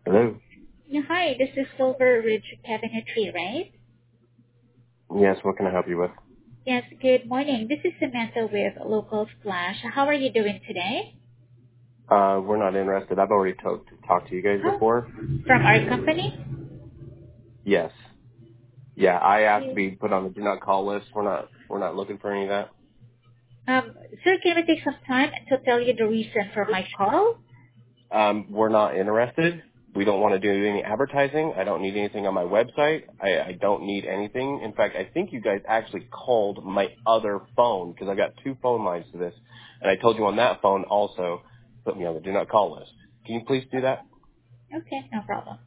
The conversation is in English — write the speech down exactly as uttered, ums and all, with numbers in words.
Hello? Yeah, hi, this is Silver Ridge Cabinetry, right? Yes, what can I help you with? Yes, good morning. This is Samantha with Local Splash. How are you doing today? Uh, we're not interested. I've already talked talked to you guys Oh, before. from our company? Yes. Yeah, I asked to Yes. be put on the do not call list. We're not we're not looking for any of that. Um, sir, can I take some time to tell you the reason for my call? Um, we're not interested. We don't want to do any advertising. I don't need anything on my website. I, I don't need anything. In fact, I think you guys actually called my other phone because I got two phone lines to this. And I told you on that phone also, put me on the do not call list. Can you please do that? Okay, no problem.